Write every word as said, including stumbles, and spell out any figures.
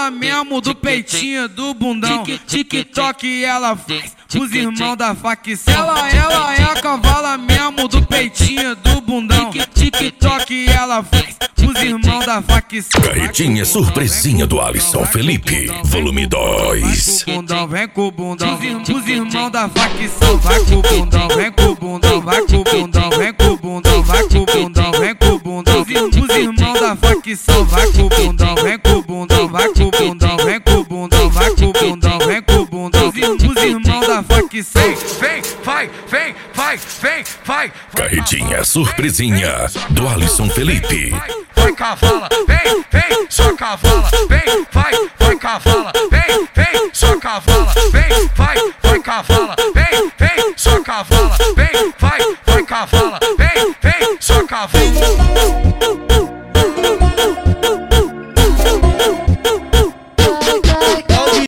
cavala mesmo do peitinho, do bundão. TikTok ela faz os irmãos da facção. Ela, ela é a cavala mesmo do peitinho, do bundão. TikTok ela faz os irmãos da facção. Carretinha surpresinha do Alisson Felipe, volume dois. Vem com o bundão, vem com o bundão. Os irmãos da facção. Vai com o bundão, vem com o bundão. Vai com o bundão, vem com o bundão. Vai com o bundão, vem com o bundão. Os irmãos da facção. Vai com o bundão, vem com o bundão. Vai com o bundão, vem com o bundão. Vai com o bundão, vem com o bundão. Os irmãos da facção. Vem, vai, vem, vai, vem, vai. Carretinha surpresinha do Alisson Felipe. Vai cavala, vem, vem, só cavala, vem, vai, vai cavala, vem, vem, só cavala, vem, vai, vai cavala, vem, vem, só cavala, vem, vai, vai cavala, vem, vem, só cavala.